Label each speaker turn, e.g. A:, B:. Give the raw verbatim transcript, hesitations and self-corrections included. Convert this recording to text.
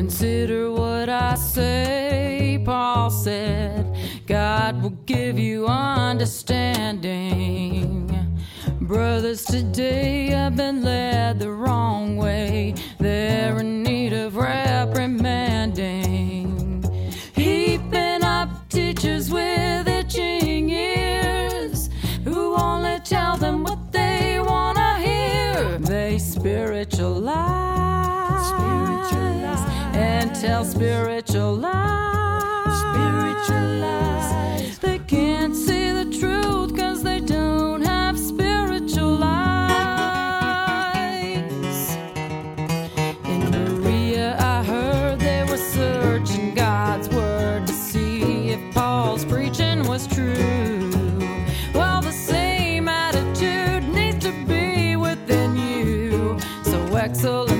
A: Consider what I say, Paul said. God will give you understanding. Brothers today have been led the wrong way. They're in need of reprimanding. Heaping up teachers with itching ears who only tell them what they want to hear. They spiritualize, spiritualize and tell spiritual lies. Spiritualize. They can't see the truth because they don't have spiritual eyes. In Berea, I heard they were searching God's word to see if Paul's preaching was true. Well, the same attitude needs to be within you. So excellent.